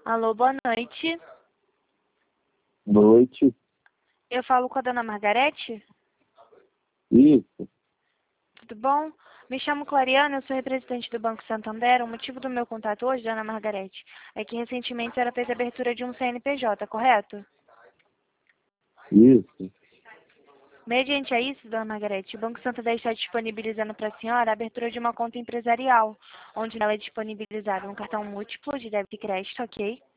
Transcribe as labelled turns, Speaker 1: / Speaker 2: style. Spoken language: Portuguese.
Speaker 1: Alô, boa noite.
Speaker 2: Noite.
Speaker 1: Eu falo com a dona Margarete?
Speaker 2: Isso.
Speaker 1: Tudo bom? Me chamo Clariana, eu sou representante do Banco Santander. O motivo do meu contato hoje, dona Margarete, é que recentemente a senhora fez a abertura de um CNPJ, correto?
Speaker 2: Isso.
Speaker 1: Mediante a isso, dona Margarete, o Banco Santander está disponibilizando para a senhora a abertura de uma conta empresarial, onde ela é disponibilizada um cartão múltiplo de débito e crédito, ok?